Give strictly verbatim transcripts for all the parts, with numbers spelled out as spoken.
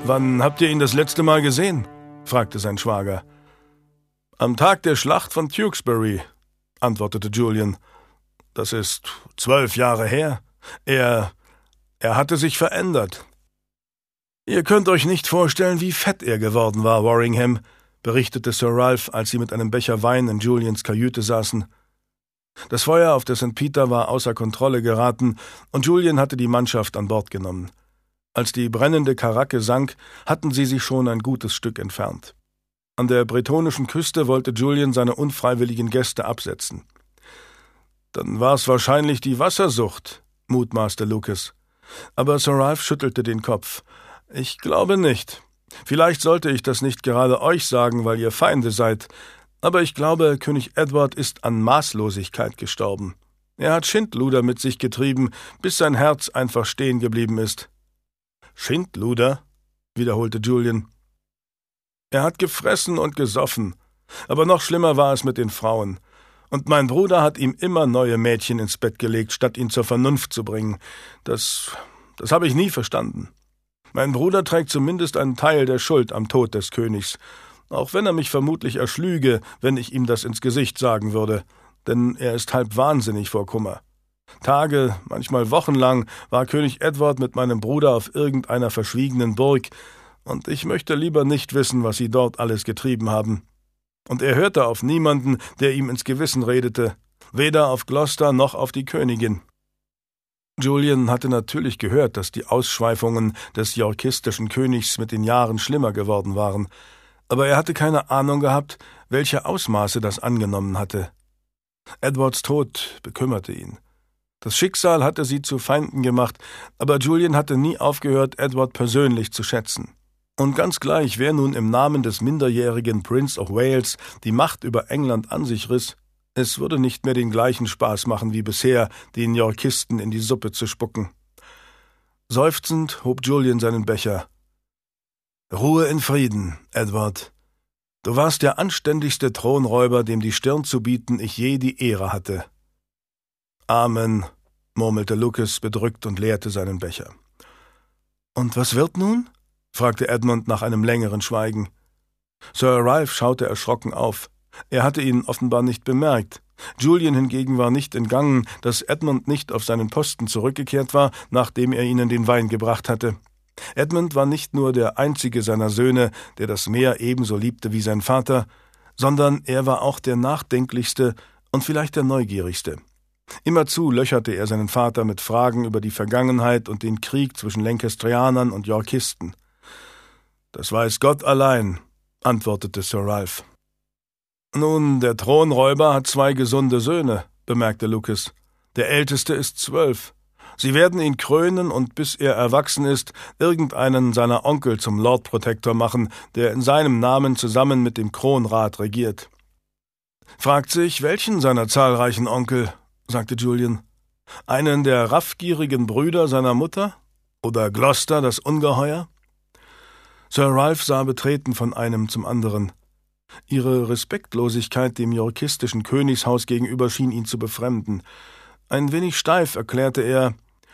»Wann habt ihr ihn das letzte Mal gesehen?« fragte sein Schwager. »Am Tag der Schlacht von Tewkesbury«, antwortete Julian. »Das ist zwölf Jahre her. Er, er hatte sich verändert.« »Ihr könnt euch nicht vorstellen, wie fett er geworden war, Warringham«, berichtete Sir Ralph, als sie mit einem Becher Wein in Julians Kajüte saßen. Das Feuer auf der Sankt Peter war außer Kontrolle geraten, und Julian hatte die Mannschaft an Bord genommen. Als die brennende Karacke sank, hatten sie sich schon ein gutes Stück entfernt. An der bretonischen Küste wollte Julian seine unfreiwilligen Gäste absetzen. »Dann war es wahrscheinlich die Wassersucht«, mutmaßte Lucas. Aber Sir Ralph schüttelte den Kopf. »Ich glaube nicht. Vielleicht sollte ich das nicht gerade euch sagen, weil ihr Feinde seid, aber ich glaube, König Edward ist an Maßlosigkeit gestorben. Er hat Schindluder mit sich getrieben, bis sein Herz einfach stehen geblieben ist.« »Schindluder?«, wiederholte Julian. »Er hat gefressen und gesoffen, aber noch schlimmer war es mit den Frauen. Und mein Bruder hat ihm immer neue Mädchen ins Bett gelegt, statt ihn zur Vernunft zu bringen. Das, das habe ich nie verstanden. Mein Bruder trägt zumindest einen Teil der Schuld am Tod des Königs, auch wenn er mich vermutlich erschlüge, wenn ich ihm das ins Gesicht sagen würde, denn er ist halb wahnsinnig vor Kummer. Tage, manchmal wochenlang, war König Edward mit meinem Bruder auf irgendeiner verschwiegenen Burg, und ich möchte lieber nicht wissen, was sie dort alles getrieben haben. Und er hörte auf niemanden, der ihm ins Gewissen redete, weder auf Gloucester noch auf die Königin.« Julian hatte natürlich gehört, dass die Ausschweifungen des yorkistischen Königs mit den Jahren schlimmer geworden waren, aber er hatte keine Ahnung gehabt, welche Ausmaße das angenommen hatte. Edwards Tod bekümmerte ihn. Das Schicksal hatte sie zu Feinden gemacht, aber Julian hatte nie aufgehört, Edward persönlich zu schätzen. Und ganz gleich, wer nun im Namen des minderjährigen Prince of Wales die Macht über England an sich riss, es würde nicht mehr den gleichen Spaß machen wie bisher, den Yorkisten in die Suppe zu spucken. Seufzend hob Julian seinen Becher. »Ruhe in Frieden, Edward. Du warst der anständigste Thronräuber, dem die Stirn zu bieten ich je die Ehre hatte.« »Amen«, murmelte Lucas bedrückt und leerte seinen Becher. »Und was wird nun?« fragte Edmund nach einem längeren Schweigen. Sir Ralph schaute erschrocken auf. Er hatte ihn offenbar nicht bemerkt. Julian hingegen war nicht entgangen, dass Edmund nicht auf seinen Posten zurückgekehrt war, nachdem er ihnen den Wein gebracht hatte. Edmund war nicht nur der einzige seiner Söhne, der das Meer ebenso liebte wie sein Vater, sondern er war auch der nachdenklichste und vielleicht der neugierigste. Immerzu löcherte er seinen Vater mit Fragen über die Vergangenheit und den Krieg zwischen Lancastrianern und Yorkisten. »Das weiß Gott allein«, antwortete Sir Ralph. »Nun, der Thronräuber hat zwei gesunde Söhne«, bemerkte Lucas. »Der älteste ist zwölf. Sie werden ihn krönen und, bis er erwachsen ist, irgendeinen seiner Onkel zum Lord Protector machen, der in seinem Namen zusammen mit dem Kronrat regiert.« »Fragt sich, welchen seiner zahlreichen Onkel?«, sagte Julian. »Einen der raffgierigen Brüder seiner Mutter? Oder Gloucester, das Ungeheuer?« Sir Ralph sah betreten von einem zum anderen. Ihre Respektlosigkeit dem yorkistischen Königshaus gegenüber schien ihn zu befremden. Ein wenig steif erklärte er,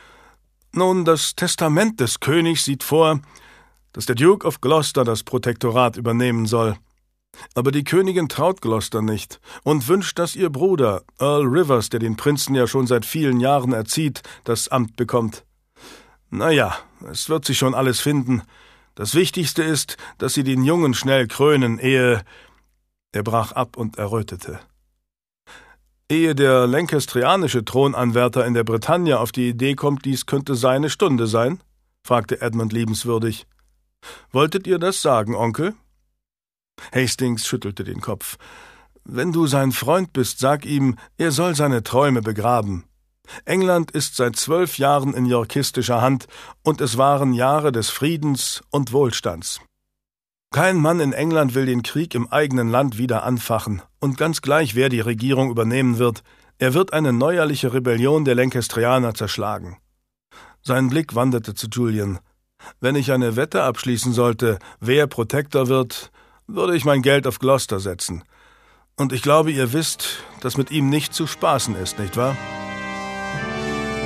»Nun, das Testament des Königs sieht vor, dass der Duke of Gloucester das Protektorat übernehmen soll. Aber die Königin traut Gloucester nicht und wünscht, dass ihr Bruder, Earl Rivers, der den Prinzen ja schon seit vielen Jahren erzieht, das Amt bekommt. Na ja, es wird sich schon alles finden. Das Wichtigste ist, dass sie den Jungen schnell krönen, ehe...« Er brach ab und errötete. »Ehe der lancastrianische Thronanwärter in der Bretagne auf die Idee kommt, dies könnte seine Stunde sein?« fragte Edmund liebenswürdig. »Wolltet ihr das sagen, Onkel?« Hastings schüttelte den Kopf. »Wenn du sein Freund bist, sag ihm, er soll seine Träume begraben. England ist seit zwölf Jahren in yorkistischer Hand, und es waren Jahre des Friedens und Wohlstands. Kein Mann in England will den Krieg im eigenen Land wieder anfachen, und ganz gleich, wer die Regierung übernehmen wird, er wird eine neuerliche Rebellion der Lancastrianer zerschlagen.« Sein Blick wanderte zu Julian. »Wenn ich eine Wette abschließen sollte, wer Protector wird, würde ich mein Geld auf Gloucester setzen. Und ich glaube, ihr wisst, dass mit ihm nicht zu spaßen ist, nicht wahr?«